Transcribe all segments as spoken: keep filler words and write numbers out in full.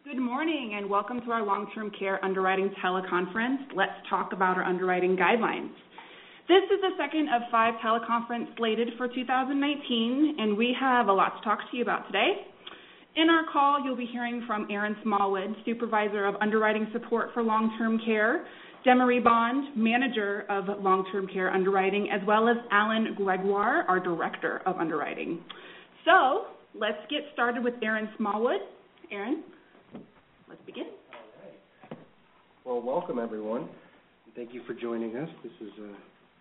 Good morning and welcome to our long-term care underwriting teleconference. Let's talk about our underwriting guidelines. This is the second of five teleconferences slated for two thousand nineteen, and we have a lot to talk to you about today. In our call, you'll be hearing from Aaron Smallwood, Supervisor of Underwriting Support for Long-Term Care, Demery Bond, Manager of Long-Term Care Underwriting, as well as Alan Gregoire, our Director of Underwriting. So, let's get started with Aaron Smallwood. Aaron, let's begin. All right. Well, welcome everyone. Thank you for joining us. This is uh,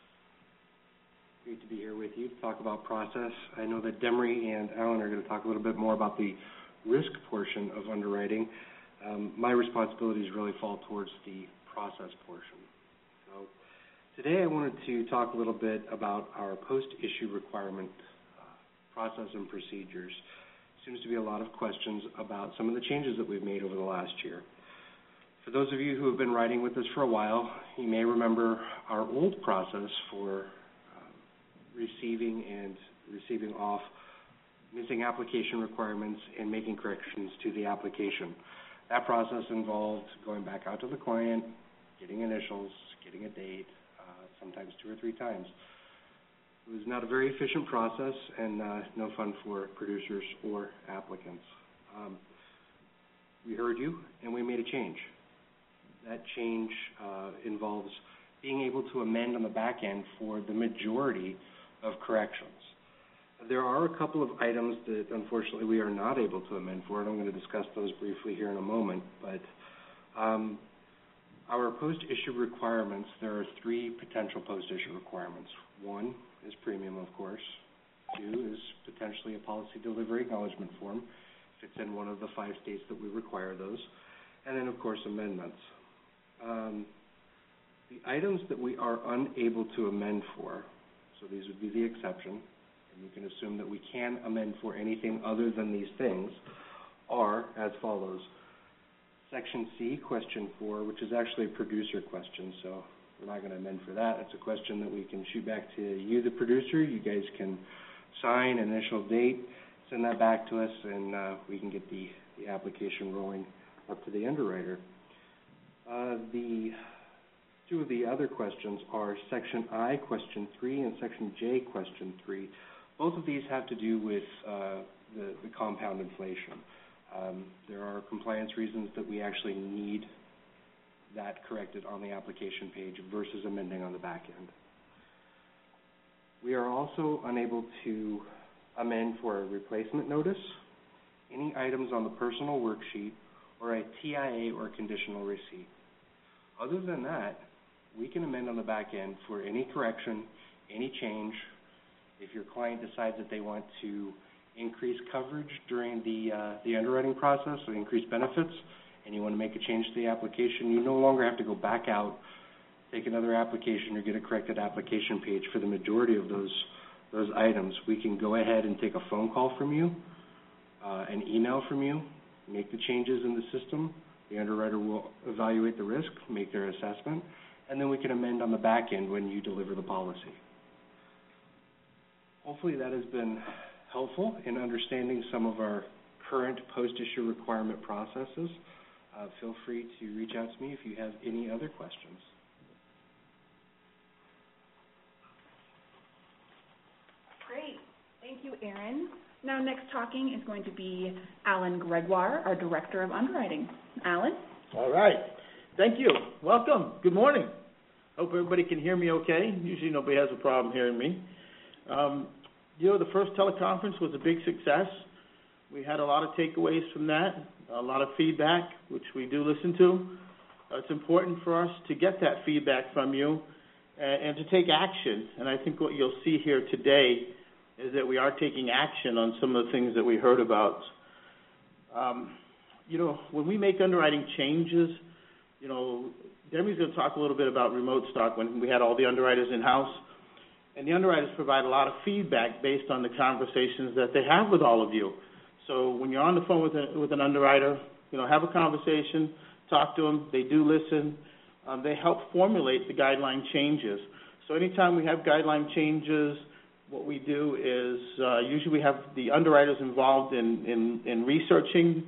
great to be here with you to talk about process. I know that Demery and Alan are going to talk a little bit more about the risk portion of underwriting. Um, my responsibilities really fall towards the process portion. So today I wanted to talk a little bit about our post-issue requirement uh, process and procedures. Seems to be a lot of questions about some of the changes that we've made over the last year. For those of you who have been writing with us for a while, you may remember our old process for uh, receiving and receiving off missing application requirements and making corrections to the application. That process involved going back out to the client, getting initials, getting a date, uh, sometimes two or three times. It was not a very efficient process and uh, no fun for producers or applicants. Um, we heard you and we made a change. That change uh, involves being able to amend on the back end for the majority of corrections. There are a couple of items that unfortunately we are not able to amend for, and I'm going to discuss those briefly here in a moment. But um, our post-issue requirements, there are three potential post-issue requirements. One is premium, of course. Two is potentially a policy delivery acknowledgement form, if it's in one of the five states that we require those. And then, of course, amendments. Um, the items that we are unable to amend for, so these would be the exception, and you can assume that we can amend for anything other than these things, are as follows. Section C, question four, which is actually a producer question, so we're not going to amend for that. It's a question that we can shoot back to you, the producer. You guys can sign, initial date, send that back to us, and uh, we can get the, the application rolling up to the underwriter. Uh, the two of the other questions are Section I, question three, and Section J, question three. Both of these have to do with uh, the, the compound inflation. Um, there are compliance reasons that we actually need that corrected on the application page versus amending on the back end. We are also unable to amend for a replacement notice, any items on the personal worksheet, or a T I A or conditional receipt. Other than that, we can amend on the back end for any correction, any change. If your client decides that they want to increase coverage during the, uh, the underwriting process or increase benefits, and you want to make a change to the application, you no longer have to go back out, take another application, or get a corrected application page for the majority of those, those items. We can go ahead and take a phone call from you, uh, an email from you, make the changes in the system. The underwriter will evaluate the risk, make their assessment, and then we can amend on the back end when you deliver the policy. Hopefully that has been helpful in understanding some of our current post-issue requirement processes. Uh, feel free to reach out to me if you have any other questions. Great. Thank you, Aaron. Now, next talking is going to be Alan Gregoire, our Director of Underwriting. Alan? All right. Thank you. Welcome. Good morning. Hope everybody can hear me okay. Usually nobody has a problem hearing me. Um, you know, the first teleconference was a big success. We had a lot of takeaways from that, a lot of feedback, which we do listen to. Uh, it's important for us to get that feedback from you and, and to take action. And I think what you'll see here today is that we are taking action on some of the things that we heard about. Um, you know, when we make underwriting changes, you know, Demery's going to talk a little bit about remote stock when we had all the underwriters in-house. And the underwriters provide a lot of feedback based on the conversations that they have with all of you. So when you're on the phone with, a, with an underwriter, you know, have a conversation, talk to them. They do listen. Um, they help formulate the guideline changes. So anytime we have guideline changes, what we do is uh, usually we have the underwriters involved in, in, in researching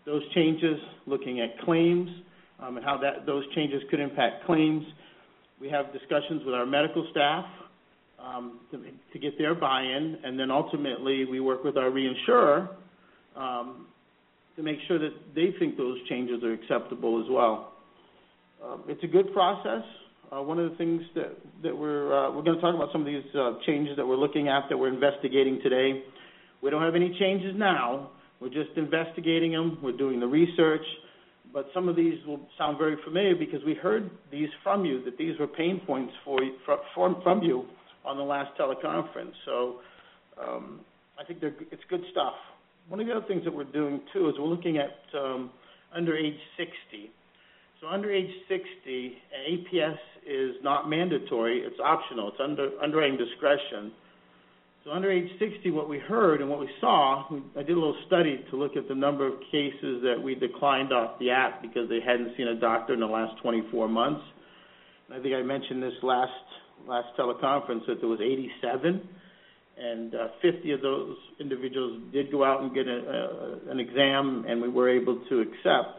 those changes, looking at claims um, and how that those changes could impact claims. We have discussions with our medical staff um, to, to get their buy-in, and then ultimately we work with our reinsurer um, to make sure that they think those changes are acceptable as well. Uh, it's a good process. Uh, one of the things that, that we're, uh, we're going to talk about some of these uh, changes that we're looking at that we're investigating today. We don't have any changes now. We're just investigating them. We're doing the research. But some of these will sound very familiar because we heard these from you, that these were pain points for, from, from you on the last teleconference. So um, I think they're, it's good stuff. One of the other things that we're doing, too, is we're looking at um, under age sixty. So under age sixty, A P S is not mandatory. It's optional. It's under underwriting discretion. So under age sixty, what we heard and what we saw, we, I did a little study to look at the number of cases that we declined off the app because they hadn't seen a doctor in the last twenty-four months. And I think I mentioned this last last teleconference that there was eighty-seven, and uh, fifty of those individuals did go out and get a, a, an exam, and we were able to accept.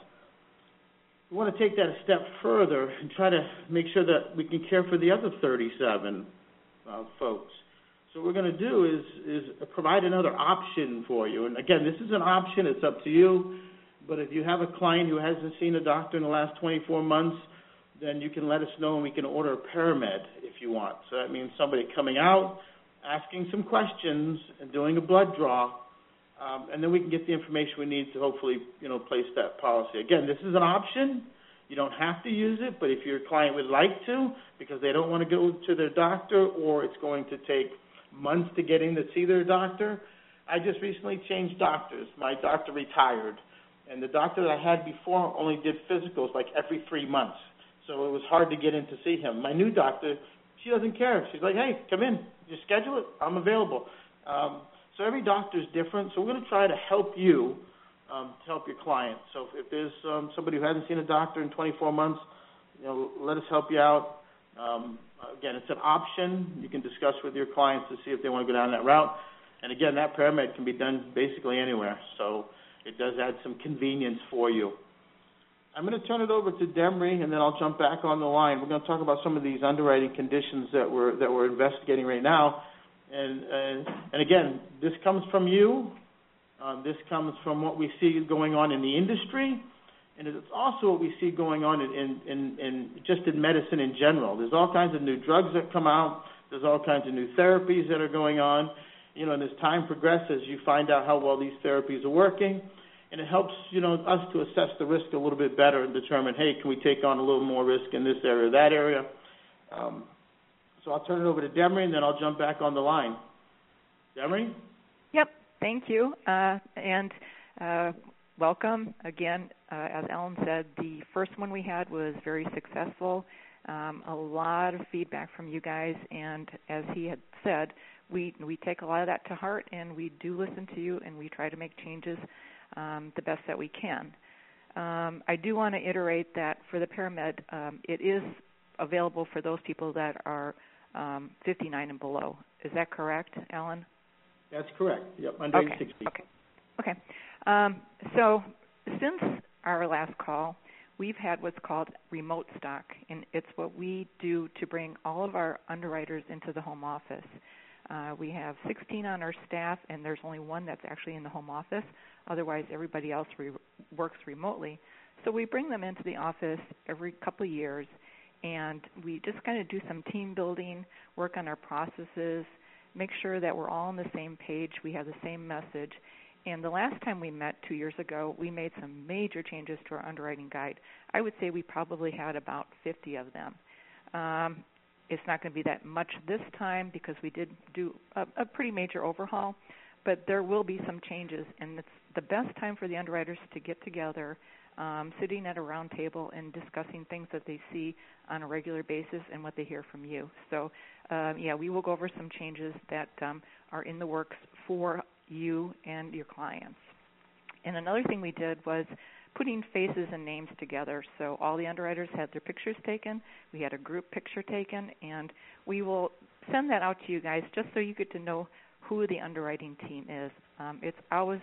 We want to take that a step further and try to make sure that we can care for the other thirty-seven uh, folks. So what we're going to do is, is provide another option for you. And again, this is an option. It's up to you. But if you have a client who hasn't seen a doctor in the last twenty-four months, then you can let us know and we can order a paramed if you want. So that means somebody coming out, asking some questions, and doing a blood draw. Um, and then we can get the information we need to hopefully, you know, place that policy. Again, this is an option. You don't have to use it, but if your client would like to, because they don't want to go to their doctor or it's going to take months to get in to see their doctor. I just recently changed doctors. My doctor retired, and the doctor that I had before only did physicals like every three months, so it was hard to get in to see him. My new doctor, she doesn't care. She's like, hey, come in. Just schedule it. I'm available. Um, So every doctor is different, so we're going to try to help you um, to help your client. So if, if there's um, somebody who hasn't seen a doctor in twenty-four months, you know, let us help you out. Um, again, it's an option. You can discuss with your clients to see if they want to go down that route. And again, that paramed can be done basically anywhere, so it does add some convenience for you. I'm going to turn it over to Demry, and then I'll jump back on the line. We're going to talk about some of these underwriting conditions that we're that we're investigating right now. And, and and again, this comes from you. Um, this comes from what we see going on in the industry, and it's also what we see going on in, in, in, in just in medicine in general. There's all kinds of new drugs that come out. There's all kinds of new therapies that are going on. You know, and as time progresses, you find out how well these therapies are working, and it helps, you know, us to assess the risk a little bit better and determine, hey, can we take on a little more risk in this area or that area? Um, So I'll turn it over to Demry, and then I'll jump back on the line. Demry? Yep, thank you. Uh, and uh, welcome. Again, uh, as Alan said, the first one we had was very successful. Um, a lot of feedback from you guys, and as he had said, we, we take a lot of that to heart, and we do listen to you, and we try to make changes um, the best that we can. Um, I do want to iterate that for the paramed, um, it is available for those people that are Um, fifty-nine and below. Is that correct, Alan? That's correct. Yep, under okay. age sixty. Okay. Okay. Um, so since our last call, we've had what's called remote stock, and it's what we do to bring all of our underwriters into the home office. Uh, we have sixteen on our staff, and there's only one that's actually in the home office. Otherwise, everybody else re- works remotely. So we bring them into the office every couple of years, and we just kind of do some team building, work on our processes, make sure that we're all on the same page, we have the same message. And the last time we met two years ago, we made some major changes to our underwriting guide. I would say we probably had about fifty of them. Um, it's not going to be that much this time because we did do a, a pretty major overhaul, but there will be some changes, and it's the best time for the underwriters to get together, Um, sitting at a round table and discussing things that they see on a regular basis and what they hear from you. So, uh, yeah, we will go over some changes that um, are in the works for you and your clients. And another thing we did was putting faces and names together. So all the underwriters had their pictures taken. We had a group picture taken, and we will send that out to you guys just so you get to know who the underwriting team is. Um, it's always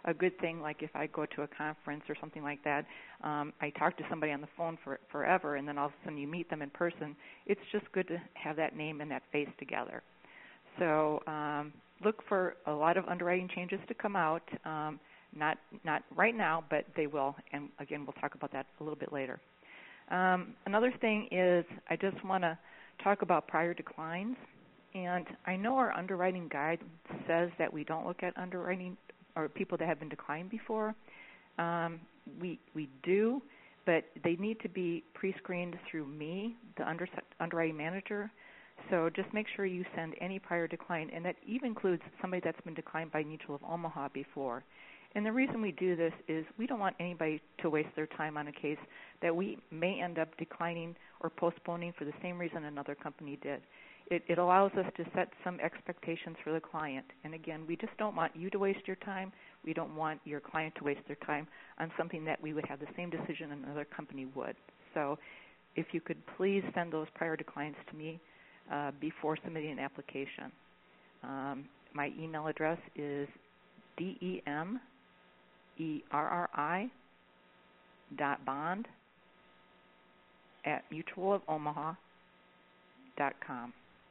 a good thing. Like if I go to a conference or something like that, um, I talk to somebody on the phone for forever, and then all of a sudden you meet them in person. It's just good to have that name and that face together. So um, look for a lot of underwriting changes to come out. Um, not not right now, but they will. And again, we'll talk about that a little bit later. Um, another thing is I just want to talk about prior declines. And I know our underwriting guide says that we don't look at underwriting or people that have been declined before. Um, we we do, but they need to be pre-screened through me, the under, underwriting manager. So just make sure you send any prior decline, and that even includes somebody that's been declined by Mutual of Omaha before. And the reason we do this is we don't want anybody to waste their time on a case that we may end up declining or postponing for the same reason another company did. It, it allows us to set some expectations for the client. And again, we just don't want you to waste your time. We don't want your client to waste their time on something that we would have the same decision another company would. So if you could please send those prior declines to me uh, before submitting an application. Um, my email address is D E M E R R I dot bond at mutual of omaha dot com.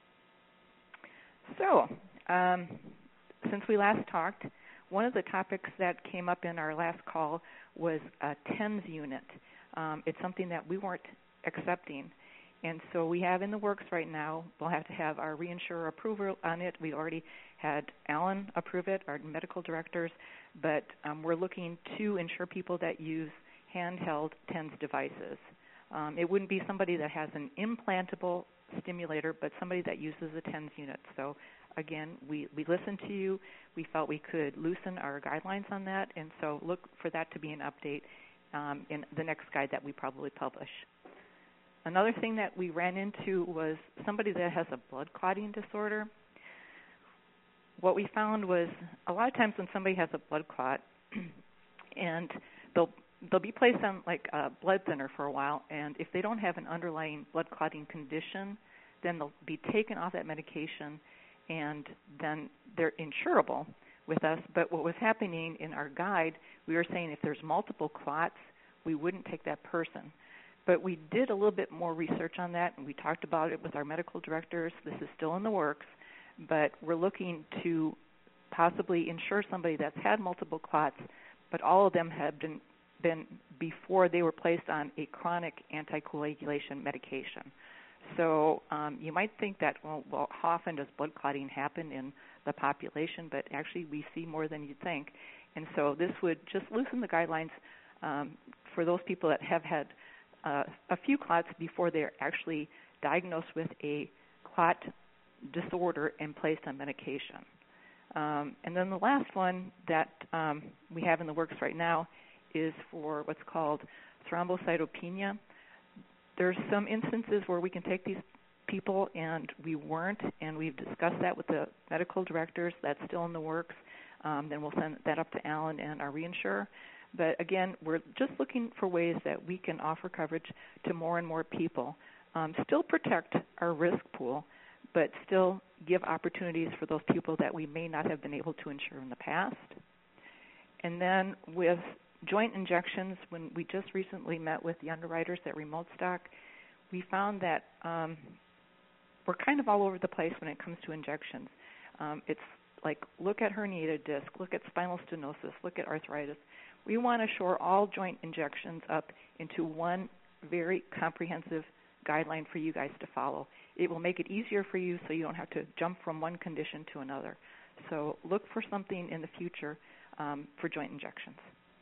So, um, since we last talked, one of the topics that came up in our last call was a TENS unit. Um, it's something that we weren't accepting. And so we have in the works right now, we'll have to have our reinsurer approval on it. We already had Alan approve it, our medical directors, but um, we're looking to insure people that use handheld TENS devices. Um, it wouldn't be somebody that has an implantable stimulator, but somebody that uses a TENS unit. So again, we, we listened to you. We felt we could loosen our guidelines on that, and so look for that to be an update um, in the next guide that we probably publish. Another thing that we ran into was somebody that has a blood clotting disorder. What we found was a lot of times when somebody has a blood clot and they'll they'll be placed on like a blood thinner for a while, and if they don't have an underlying blood clotting condition, then they'll be taken off that medication, and then they're insurable with us. But what was happening in our guide, we were saying if there's multiple clots, we wouldn't take that person. But we did a little bit more research on that, and we talked about it with our medical directors. This is still in the works, but we're looking to possibly insure somebody that's had multiple clots, but all of them have been, been before they were placed on a chronic anticoagulation medication. So um, you might think that, well, well, how often does blood clotting happen in the population? But actually we see more than you'd think. And so this would just loosen the guidelines um, for those people that have had Uh, a few clots before they're actually diagnosed with a clot disorder and placed on medication. Um, and then the last one that um, we have in the works right now is for what's called thrombocytopenia. There's some instances where we can take these people, and we weren't, and we've discussed that with the medical directors. That's still in the works. Um, then we'll send that up to Alan and our reinsurer. But again, we're just looking for ways that we can offer coverage to more and more people, um, still protect our risk pool, but still give opportunities for those people that we may not have been able to insure in the past. And then with joint injections, when we just recently met with the underwriters at Remote Stock, we found that um, we're kind of all over the place when it comes to injections. Um, it's like look at herniated disc, look at spinal stenosis, look at arthritis. We want to shore all joint injections up into one very comprehensive guideline for you guys to follow. It will make it easier for you so you don't have to jump from one condition to another. So look for something in the future um, for joint injections.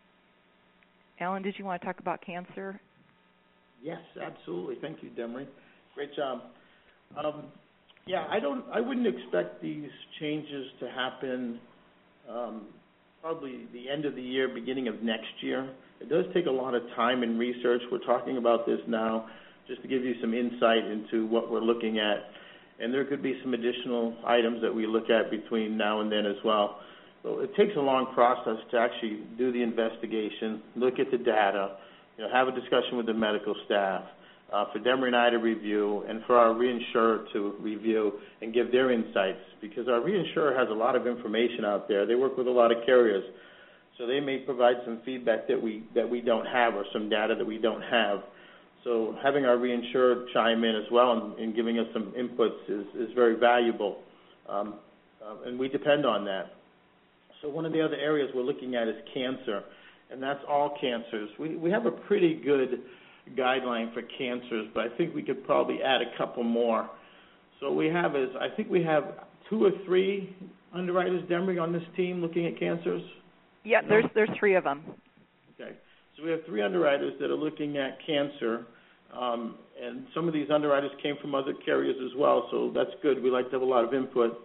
Alan, did you want to talk about cancer? Yes, absolutely. Thank you, Demery. Great job. Um, yeah, I don't. I wouldn't expect these changes to happen um, probably the end of the year, beginning of next year. It does take a lot of time and research. We're talking about this now just to give you some insight into what we're looking at. And there could be some additional items that we look at between now and then as well. So it takes a long process to actually do the investigation, look at the data, you know, have a discussion with the medical staff, uh, for Demery and I to review, and for our reinsurer to review and give their insights, because our reinsurer has a lot of information out there. They work with a lot of carriers. So they may provide some feedback that we that we don't have, or some data that we don't have. So having our reinsurer chime in as well and, and giving us some inputs is, is very valuable, um, uh, and we depend on that. So one of the other areas we're looking at is cancer, and that's all cancers. We, we have a pretty good guideline for cancers, but I think we could probably add a couple more. So what we have is, I think we have two or three underwriters, Demery, on this team looking at cancers? Yeah, no? there's there's three of them. Okay. So we have three underwriters that are looking at cancer, um, and some of these underwriters came from other carriers as well, so that's good. We like to have a lot of input.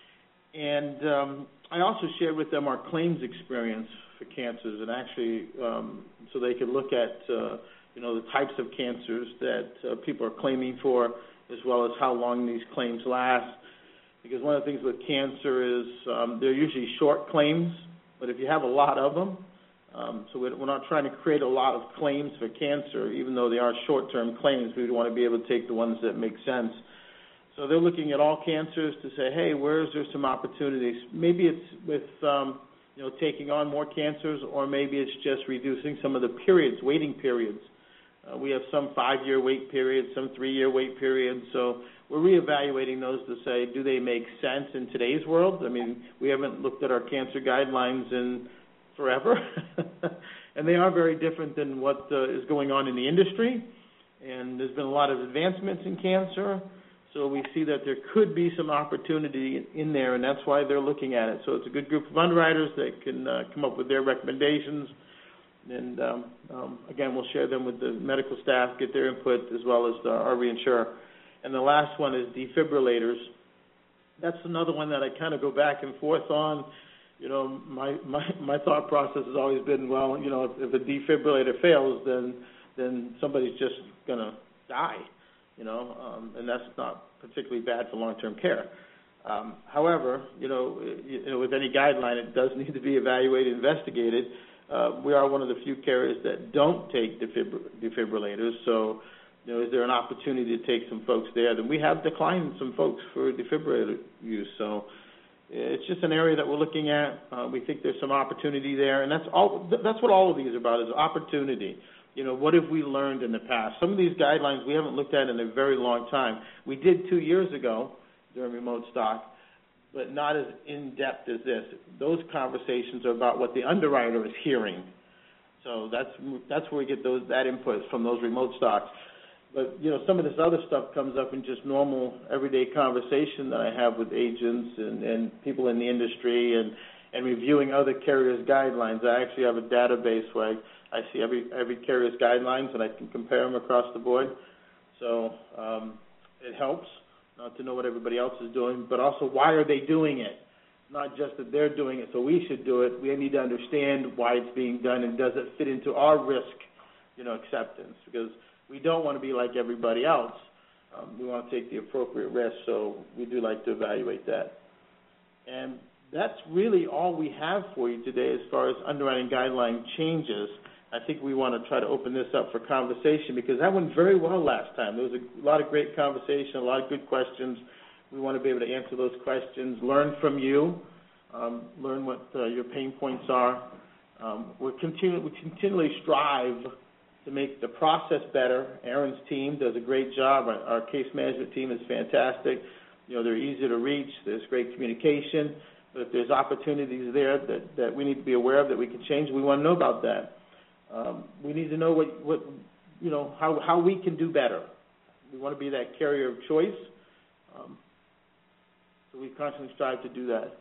And um, I also shared with them our claims experience for cancers, and actually um, so they could look at uh, you know, the types of cancers that uh, people are claiming for, as well as how long these claims last. Because one of the things with cancer is um, they're usually short claims, but if you have a lot of them, um, so we're not trying to create a lot of claims for cancer, even though they are short-term claims. We want to be able to take the ones that make sense. So they're looking at all cancers to say, hey, where is there some opportunities? Maybe it's with um, you know, taking on more cancers, or maybe it's just reducing some of the periods, waiting periods. Uh, we have some five-year wait periods, some three-year wait periods, so we're reevaluating those to say, do they make sense in today's world? I mean, we haven't looked at our cancer guidelines in forever, and they are very different than what uh, is going on in the industry, and there's been a lot of advancements in cancer, so we see that there could be some opportunity in there, and that's why they're looking at it. So it's a good group of underwriters that can uh, come up with their recommendations. And, um, um, again, we'll share them with the medical staff, get their input, as well as uh, our reinsurer. And the last one is defibrillators. That's another one that I kind of go back and forth on. You know, my, my, my thought process has always been, well, you know, if, if a defibrillator fails, then then somebody's just going to die, you know, um, and that's not particularly bad for long-term care. Um, however, you know, you know, with any guideline, it does need to be evaluated, investigated. Uh, we are one of the few carriers that don't take defibr- defibrillators, so, you know, is there an opportunity to take some folks there? Then we have declined some folks for defibrillator use, so it's just an area that we're looking at. Uh, we think there's some opportunity there, and that's all. That's what all of these are about, is opportunity. You know, what have we learned in the past? Some of these guidelines we haven't looked at in a very long time. We did two years ago during remote stock, but not as in-depth as this. Those conversations are about what the underwriter is hearing. So that's that's where we get those that input from those remote stocks. But, you know, some of this other stuff comes up in just normal, everyday conversation that I have with agents and, and people in the industry, and, and reviewing other carriers' guidelines. I actually have a database where I, I see every every carrier's guidelines, and I can compare them across the board. So um, it helps not to know what everybody else is doing, but also why are they doing it? Not just that they're doing it, so we should do it. We need to understand why it's being done, and does it fit into our risk, you know, acceptance? Because we don't want to be like everybody else. Um, we want to take the appropriate risk, so we do like to evaluate that. And that's really all we have for you today as far as underwriting guideline changes. I think we want to try to open this up for conversation, because that went very well last time. There was a lot of great conversation, a lot of good questions. We want to be able to answer those questions, learn from you, um, learn what uh, your pain points are. Um, we're continu- we continually strive to make the process better. Aaron's team does a great job. Our, our case management team is fantastic. You know, they're easy to reach. There's great communication. But if there's opportunities there that, that we need to be aware of that we can change, we want to know about that. Um, we need to know what, what you know, how, how we can do better. We want to be that carrier of choice. Um, so we constantly strive to do that.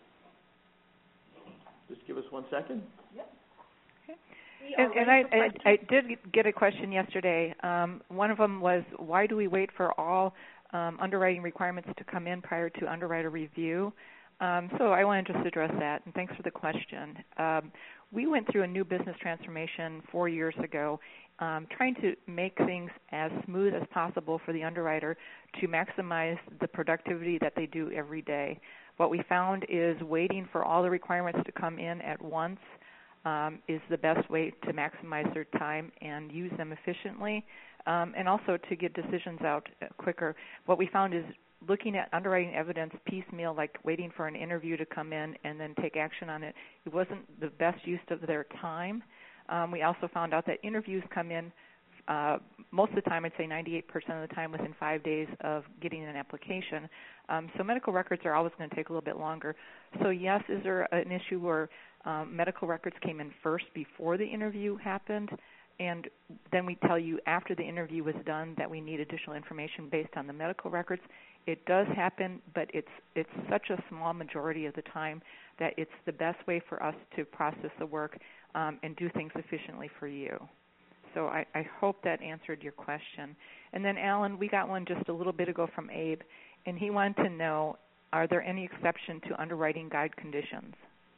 Just give us one second. Yep. And, and I, I, I did get a question yesterday. Um, one of them was, why do we wait for all um, underwriting requirements to come in prior to underwriter review? Um, so I want to just address that, and thanks for the question. Um, we went through a new business transformation four years ago, um, trying to make things as smooth as possible for the underwriter to maximize the productivity that they do every day. What we found is waiting for all the requirements to come in at once Um, is the best way to maximize their time and use them efficiently, um, and also to get decisions out quicker. What we found is looking at underwriting evidence piecemeal, like waiting for an interview to come in and then take action on it, it wasn't the best use of their time. Um, we also found out that interviews come in uh, most of the time, I'd say ninety-eight percent of the time, within five days of getting an application. Um, so medical records are always going to take a little bit longer. So yes, is there an issue where um, medical records came in first before the interview happened, and then we tell you after the interview was done that we need additional information based on the medical records? It does happen, but it's it's such a small majority of the time that it's the best way for us to process the work um, and do things efficiently for you. So I, I hope that answered your question. And then, Alan, we got one just a little bit ago from Abe, and he wanted to know, are there any exception to underwriting guide conditions?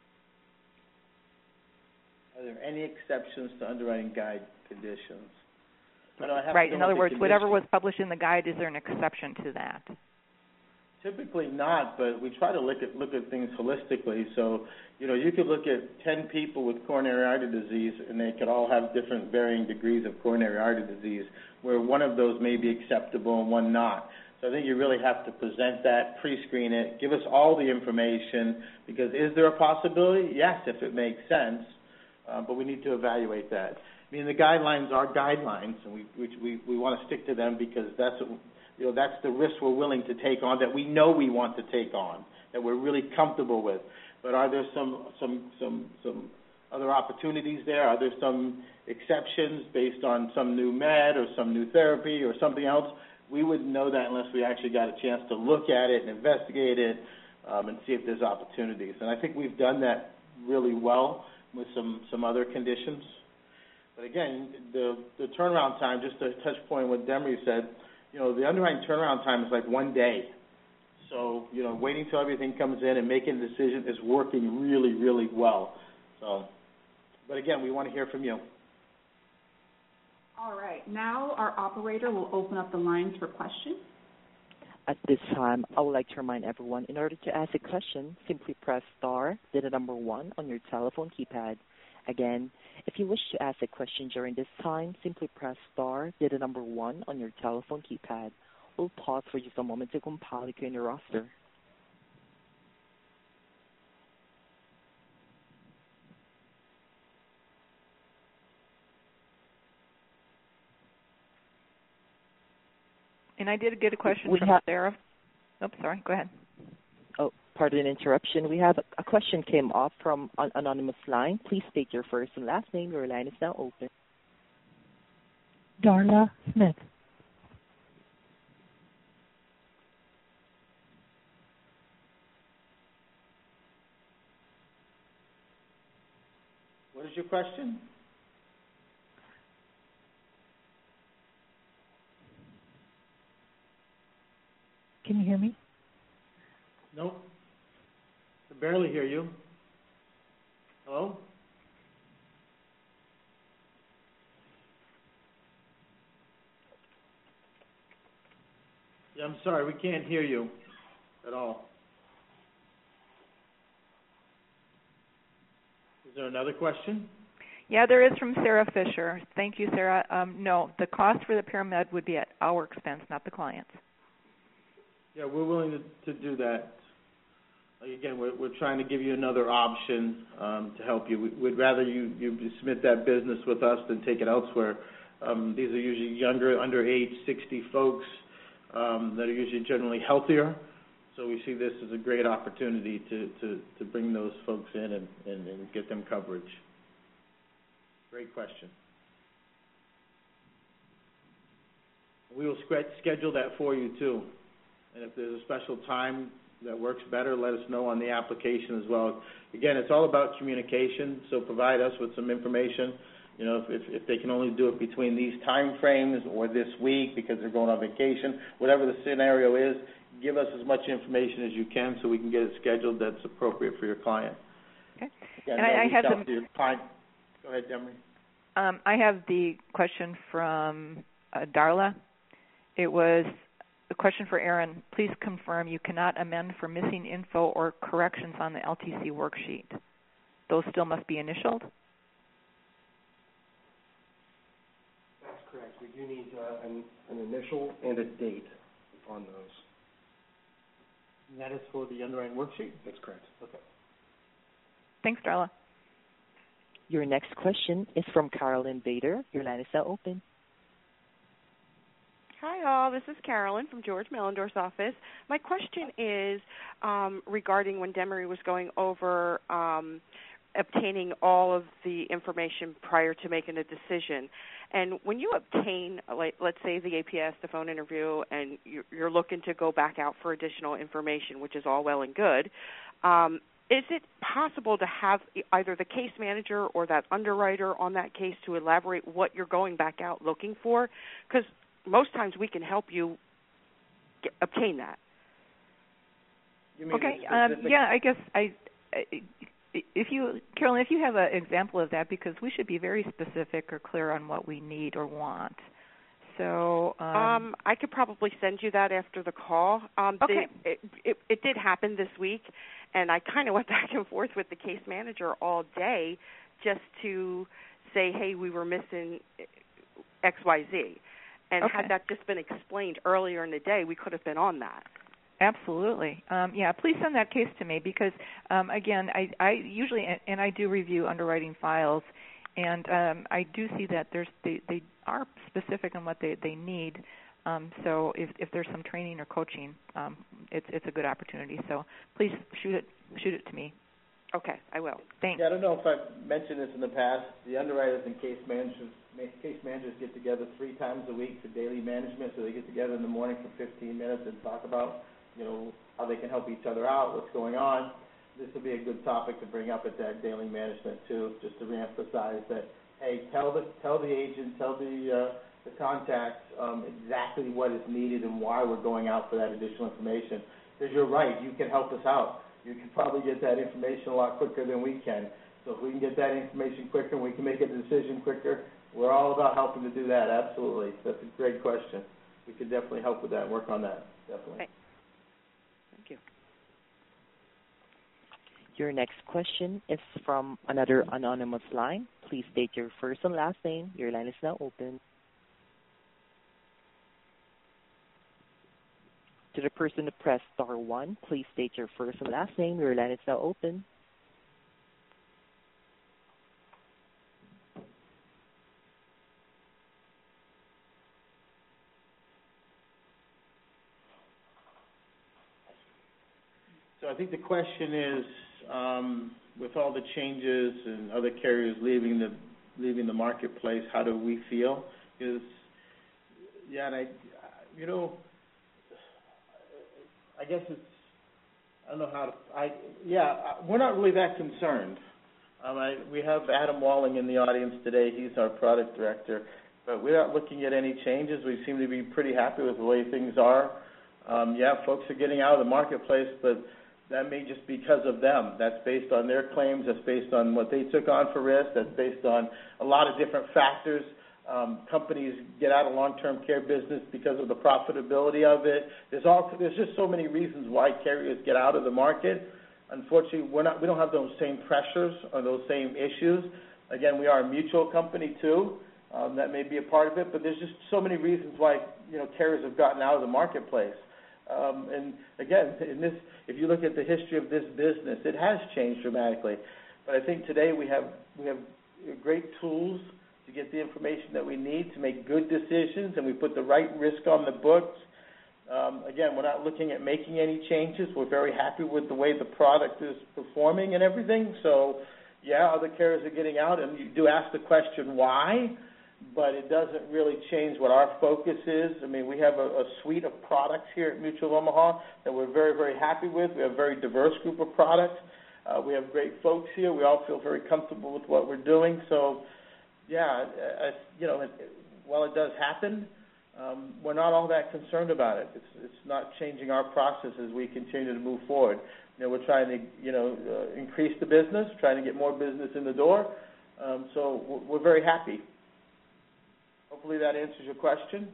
Are there any exceptions to underwriting guide conditions? I don't have Right. to In know other what words, the whatever condition- was published in the guide, is there an exception to that? Typically not, but we try to look at look at things holistically. So, you know, you could look at ten people with coronary artery disease, and they could all have different varying degrees of coronary artery disease, where one of those may be acceptable and one not. So I think you really have to present that, pre-screen it, give us all the information, because is there a possibility? Yes, if it makes sense, uh, but we need to evaluate that. I mean, the guidelines are guidelines, and we we we, we want to stick to them because that's what, you know, that's the risk we're willing to take on, that we know we want to take on, that we're really comfortable with. But are there some some some some other opportunities there? Are there some exceptions based on some new med or some new therapy or something else? We wouldn't know that unless we actually got a chance to look at it and investigate it um, and see if there's opportunities. And I think we've done that really well with some, some other conditions. But again, the, the turnaround time, just to touch point what Demery said, you know, the underwriting turnaround time is like one day. So, you know, waiting till everything comes in and making a decision is working really, really well. So, but again, we want to hear from you. All right. Now our operator will open up the lines for questions. At this time, I would like to remind everyone, in order to ask a question, simply press star, then the number one on your telephone keypad. Again, if you wish to ask a question during this time, simply press star, then the number one on your telephone keypad. We'll pause for just a moment to compile the Q and A roster. And I did get a question we from have, Sarah. Oh, sorry. Go ahead. Oh, pardon the interruption. We have a, a question came up from an anonymous line. Please state your first and last name. Your line is now open. Darla Smith. What is your question? Can you hear me? Nope. I barely hear you. Hello? Yeah, I'm sorry, we can't hear you at all. Is there another question? Yeah, there is from Sarah Fisher. Thank you, Sarah. Um, no, the cost for the paramed would be at our expense, not the client's. Yeah, we're willing to, to do that. Like, again, we're, we're trying to give you another option um, to help you. We, we'd rather you, you submit that business with us than take it elsewhere. Um, these are usually younger, under age sixty folks um, that are usually generally healthier. So we see this as a great opportunity to, to, to bring those folks in and, and, and get them coverage. Great question. We will schedule that for you, too. And if there's a special time that works better, let us know on the application as well. Again, it's all about communication, so provide us with some information. You know, if, if they can only do it between these time frames or this week because they're going on vacation, whatever the scenario is, give us as much information as you can so we can get it scheduled that's appropriate for your client. Okay. Again, and I, I have out the, to your client. Go ahead, Demery. Um, I have the question from uh, Darla. It was a question for Aaron. Please confirm you cannot amend for missing info or corrections on the L T C worksheet. Those still must be initialed? That's correct. We do need uh, an, an initial and a date on those. And that is for the underwriting worksheet? That's correct. Okay. Thanks, Darla. Your next question is from Carolyn Bader. Your line is now open. Hi, all. This is Carolyn from George Mellendorf's office. My question is um, regarding when Demery was going over um, obtaining all of the information prior to making a decision. And when you obtain, like, let's say, the A P S, the phone interview, and you're, you're looking to go back out for additional information, which is all well and good, um, is it possible to have either the case manager or that underwriter on that case to elaborate what you're going back out looking for? Because most times we can help you get, obtain that. You mean Okay. Um, yeah, I guess I, I, if you, Carolyn, if you have an example of that, because we should be very specific or clear on what we need or want. So um, um, I could probably send you that after the call. Um, okay. The, it, it, it did happen this week, and I kind of went back and forth with the case manager all day just to say, hey, we were missing X Y Z. And okay. had that just been explained earlier in the day, we could have been on that. Absolutely. Um, yeah, please send that case to me because, um, again, I, I usually, and I do review underwriting files, and um, I do see that there's they, they are specific on what they, they need. Um, so if, if there's some training or coaching, um, it's it's a good opportunity. So please shoot it shoot it to me. Okay, I will. Thanks. Yeah, I don't know if I've mentioned this in the past. The underwriters and case managers case managers get together three times a week for daily management. So they get together in the morning for fifteen minutes and talk about, you know, how they can help each other out, what's going on. This would be a good topic to bring up at that daily management too, just to reemphasize that. Hey, tell the tell the agent, tell the uh, the contacts um, exactly what is needed and why we're going out for that additional information. Because you're right, you can help us out. You can probably get that information a lot quicker than we can. So if we can get that information quicker and we can make a decision quicker, we're all about helping to do that, absolutely. That's a great question. We could definitely help with that and work on that, definitely. Okay. Thank you. Your next question is from another anonymous line. Please state your first and last name. Your line is now open. To the person to press star one, please state your first and last name. Your line is now open. So I think the question is, um, with all the changes and other carriers leaving the leaving the marketplace, how do we feel? Because, yeah, and I, you know, I guess it's, I don't know how to, I, yeah, we're not really that concerned. Um, I, we have Adam Walling in the audience today. He's our product director. But we're not looking at any changes. We seem to be pretty happy with the way things are. Um, yeah, folks are getting out of the marketplace, but that may just be because of them. That's based on their claims. That's based on what they took on for risk. That's based on a lot of different factors. Um, companies get out of long-term care business because of the profitability of it. There's all there's just so many reasons why carriers get out of the market. Unfortunately, we're not we don't have those same pressures or those same issues. Again, we are a mutual company too. Um, that may be a part of it, but there's just so many reasons why you know carriers have gotten out of the marketplace. Um, and again, in this, if you look at the history of this business, it has changed dramatically. But I think today we have we have great tools to get the information that we need to make good decisions, and we put the right risk on the books. Um, again, we're not looking at making any changes. We're very happy with the way the product is performing and everything. So, yeah, other carriers are getting out, and you do ask the question why, but it doesn't really change what our focus is. I mean, we have a, a suite of products here at Mutual of Omaha that we're very, very happy with. We have a very diverse group of products. Uh, we have great folks here. We all feel very comfortable with what we're doing. So, yeah, uh, you know, it, while it does happen, um, we're not all that concerned about it. It's it's not changing our process as we continue to move forward. You know, we're trying to, you know, uh, increase the business, trying to get more business in the door. Um, so we're, we're very happy. Hopefully that answers your question.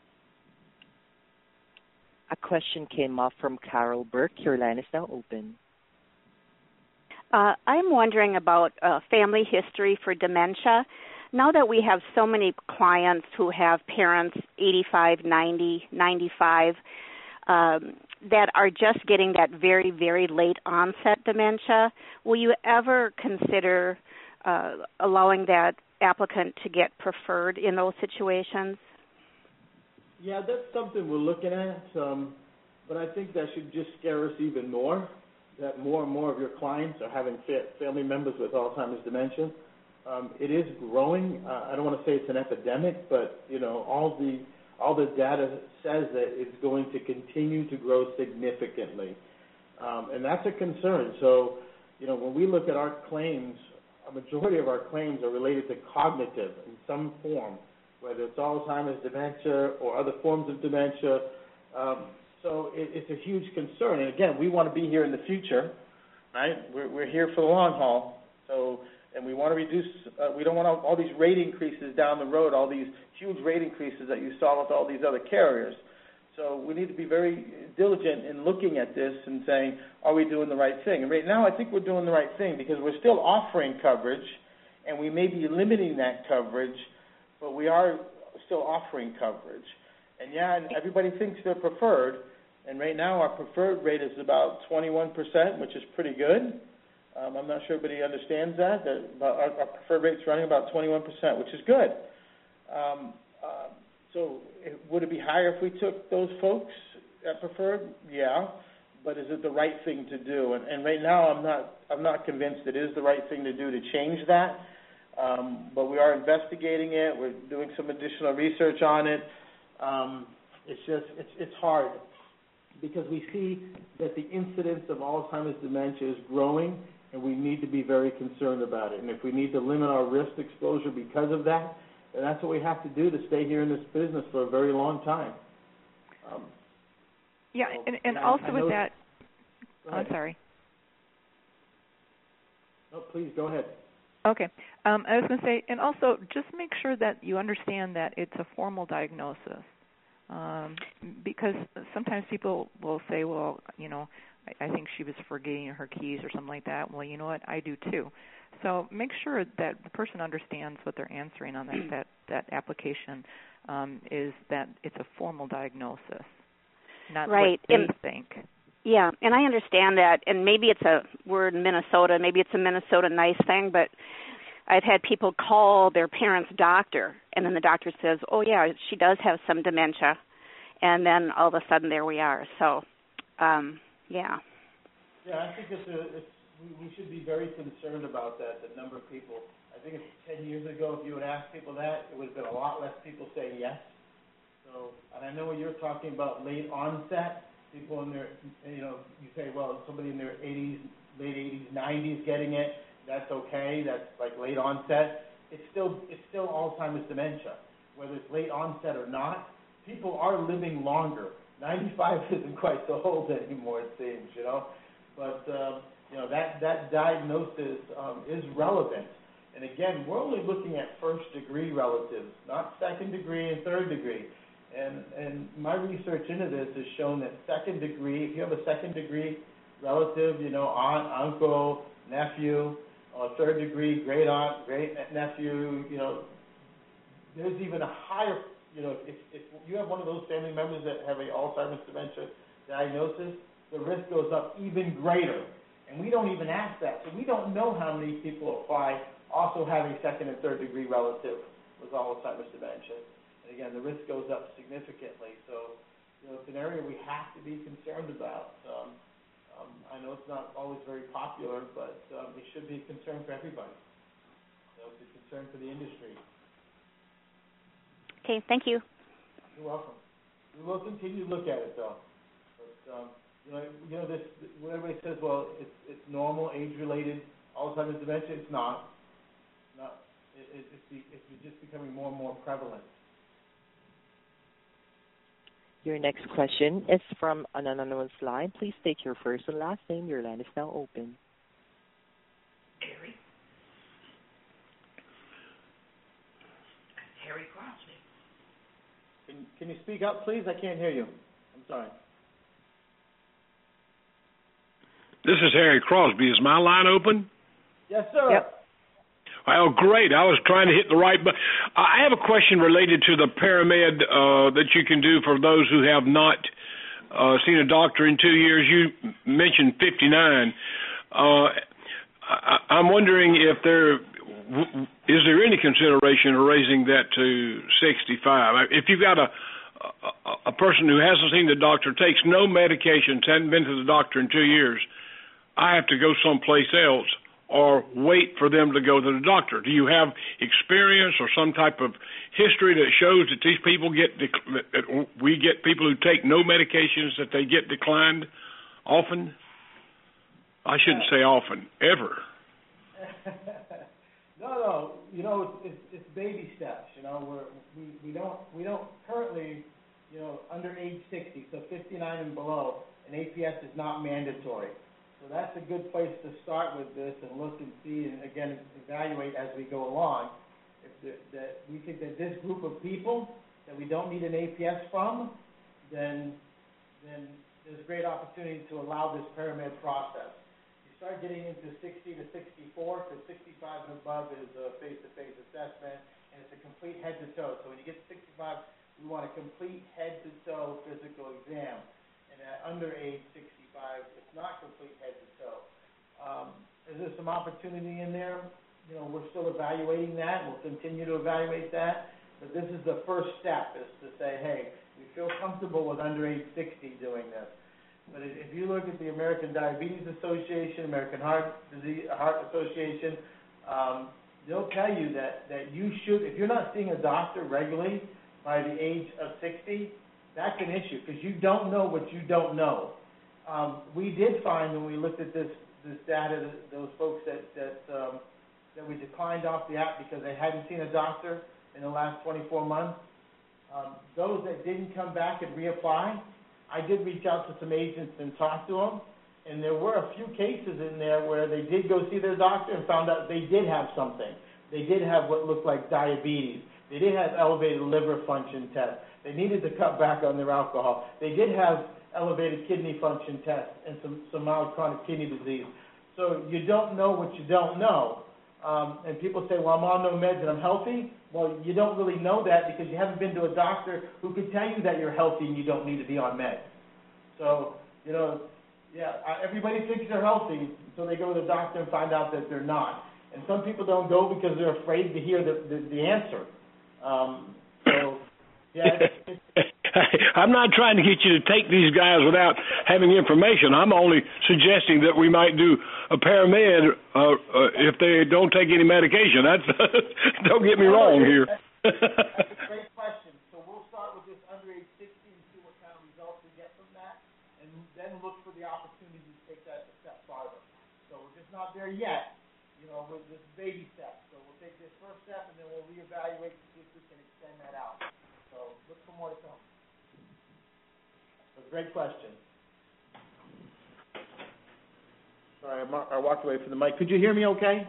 A question came up from Carol Burke. Your line is now open. Uh, I'm wondering about uh, family history for dementia. Now that we have so many clients who have parents eighty-five, ninety, ninety-five, um, that are just getting that very, very late onset dementia, will you ever consider uh, allowing that applicant to get preferred in those situations? Yeah, that's something we're looking at, um, but I think that should just scare us even more, that more and more of your clients are having fa- family members with Alzheimer's dementia. Um, it is growing. Uh, I don't want to say it's an epidemic, but, you know, all the all the data says that it's going to continue to grow significantly, um, and that's a concern. So, you know, when we look at our claims, a majority of our claims are related to cognitive in some form, whether it's Alzheimer's dementia or other forms of dementia. Um, so it, it's a huge concern. And again, we want to be here in the future, right? We're, we're here for the long haul. So, and we want to reduce, uh, we don't want all, all these rate increases down the road, all these huge rate increases that you saw with all these other carriers. So we need to be very diligent in looking at this and saying, are we doing the right thing? And right now I think we're doing the right thing because we're still offering coverage, and we may be limiting that coverage, but we are still offering coverage. And yeah, and everybody thinks they're preferred, and right now our preferred rate is about twenty-one percent, which is pretty good. Um, I'm not sure everybody understands that. that our, our preferred rate's running about twenty-one percent, which is good. Um, uh, so it, would it be higher if we took those folks at preferred? Yeah, but is it the right thing to do? And, and right now I'm not, I'm not convinced it is the right thing to do to change that. Um, but we are investigating it. We're doing some additional research on it. Um, it's just, it's, it's hard because we see that the incidence of Alzheimer's dementia is growing, and we need to be very concerned about it. And if we need to limit our risk exposure because of that, then that's what we have to do to stay here in this business for a very long time. Um, yeah, so, and, and yeah, also I with know, that, I'm sorry. No, please go ahead. Okay. Um, I was going to say, and also just make sure that you understand that it's a formal diagnosis, um, because sometimes people will say, well, you know, I, I think she was forgetting her keys or something like that. Well, you know what? I do too. So make sure that the person understands what they're answering on that, that, that application um, is that it's a formal diagnosis, not right. what they and, think. Yeah, and I understand that, and maybe it's a, we're in Minnesota, maybe it's a Minnesota nice thing, but I've had people call their parents' doctor, and then the doctor says, oh, yeah, she does have some dementia, and then all of a sudden there we are. So, um, yeah. Yeah, I think it's a, it's, we, we should be very concerned about that, the number of people. I think it's ten years ago, if you would ask people that, it would have been a lot less people saying yes. So, and I know when you're talking about late onset, people in their, you know, you say, well, somebody in their eighties, late eighties, nineties getting it, that's okay, that's like late onset. It's still, it's still Alzheimer's dementia. Whether it's late onset or not, people are living longer. ninety-five isn't quite so old anymore, it seems, you know. But, um, you know, that, that diagnosis um, is relevant. And again, we're only looking at first-degree relatives, not second-degree and third-degree. And, and my research into this has shown that second degree, if you have a second degree relative, you know, aunt, uncle, nephew, or third degree, great aunt, great nephew, you know, there's even a higher, you know, if, if you have one of those family members that have a Alzheimer's dementia diagnosis, the risk goes up even greater. And we don't even ask that. So we don't know how many people apply also having second and third degree relative with Alzheimer's dementia. And again, the risk goes up significantly. So, you know, it's an area we have to be concerned about. Um, um, I know it's not always very popular, but um, it should be a concern for everybody. You know, it's a concern for the industry. Okay, thank you. You're welcome. We will continue to look at it, though. But, um, you know, you know, this, when everybody says, well, it's, it's normal, age-related Alzheimer's dementia, it's not. Not. It, it, it's, be, it's just becoming more and more prevalent. Your next question is from an anonymous line. Please state your first and last name. Your line is now open. Harry. Harry Crosby. Can, can you speak up, please? I can't hear you. I'm sorry. This is Harry Crosby. Is my line open? Yes, sir. Yep. Well, great. I was trying to hit the right button. I have a question related to the Paramed uh, that you can do for those who have not uh, seen a doctor in two years. You mentioned fifty-nine. Uh, I, I'm wondering if there is there any consideration of raising that to sixty-five. If you've got a a, a person who hasn't seen the doctor, takes no medications, hadn't been to the doctor in two years, I have to go someplace else or wait for them to go to the doctor. Do you have experience or some type of history that shows that these people get, dec- that we get people who take no medications, that they get declined often? I shouldn't say often, ever. no, no, you know, it's, it's, it's baby steps. You know, we're, we we don't we don't currently, you know, under age sixty, so fifty-nine and below, an A P S is not mandatory. So that's a good place to start with this and look and see and, again, evaluate as we go along. If the, that we think that this group of people that we don't need an A P S from, then then there's a great opportunity to allow this pyramid process. You start getting into sixty to sixty-four, because sixty-five and above is a face-to-face assessment, and it's a complete head-to-toe. So when you get to sixty-five, we want a complete head-to-toe physical exam. And at under age sixty-five, it's not complete head-to-toe. Um, is there some opportunity in there? You know, we're still evaluating that. We'll continue to evaluate that. But this is the first step, is to say, hey, we feel comfortable with under age sixty doing this. But if you look at the American Diabetes Association, American Heart Disease Heart Association, um, they'll tell you that, that you should, if you're not seeing a doctor regularly by the age of sixty, that's an issue, because you don't know what you don't know. Um, we did find when we looked at this this data, those folks that that um, that we declined off the app because they hadn't seen a doctor in the last twenty-four months. Um, those that didn't come back and reapply, I did reach out to some agents and talk to them, and there were a few cases in there where they did go see their doctor and found out they did have something. They did have what looked like diabetes. They did have elevated liver function tests. They needed to cut back on their alcohol. They did have elevated kidney function tests and some, some mild chronic kidney disease. So you don't know what you don't know. Um, and people say, well, I'm on no meds and I'm healthy. Well, you don't really know that because you haven't been to a doctor who could tell you that you're healthy and you don't need to be on meds. So, you know, yeah, everybody thinks they're healthy until they go to the doctor and find out that they're not. And some people don't go because they're afraid to hear the, the, the answer. Um, so, yeah, it's, it's, I'm not trying to get you to take these guys without having information. I'm only suggesting that we might do a paramed uh, uh, if they don't take any medication. That's don't get me wrong here. That's a great question. So we'll start with this under age sixty and see what kind of results we get from that, and then look for the opportunity to take that a step farther. So we're just not there yet. You know, with this baby step. So we'll take this first step, and then we'll reevaluate to see if we can extend that out. So look for more to come. That's a great question. Sorry, I, mar- I walked away from the mic. Could you hear me okay?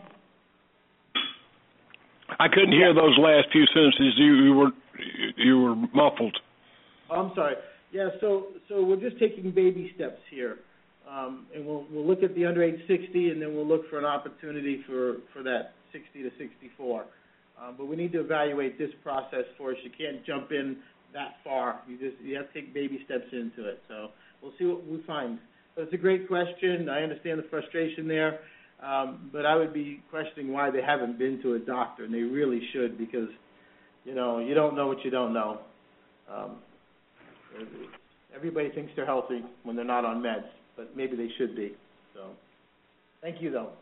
I couldn't hear those last few sentences. You, you were you were muffled. Oh, I'm sorry. Yeah, so so we're just taking baby steps here. Um, and we'll we'll look at the under age sixty, and then we'll look for an opportunity for, for that sixty to sixty-four. Um, but we need to evaluate this process first. You can't jump in that far. You just you have to take baby steps into it. So we'll see what we find. But it's a great question. I understand the frustration there, um, but I would be questioning why they haven't been to a doctor, and they really should, because you know you don't know what you don't know. Um, everybody thinks they're healthy when they're not on meds, but maybe they should be. So, thank you, though.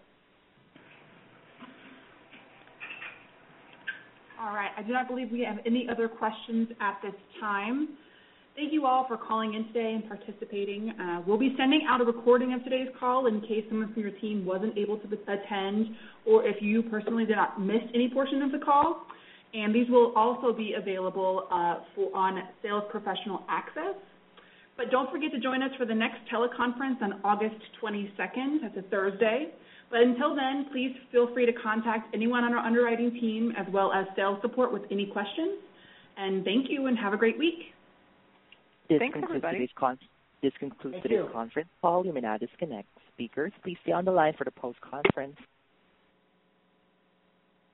All right. I do not believe we have any other questions at this time. Thank you all for calling in today and participating. Uh, we'll be sending out a recording of today's call in case someone from your team wasn't able to attend, or if you personally did not miss any portion of the call. And these will also be available uh, for, on Sales Professional Access. But don't forget to join us for the next teleconference on August twenty-second. That's a Thursday. But until then, please feel free to contact anyone on our underwriting team as well as sales support with any questions. And thank you, and have a great week. This Thanks, concludes everybody. Today's con- this concludes Thank today's you. conference call. You may now disconnect. Speakers, please stay on the line for the post-conference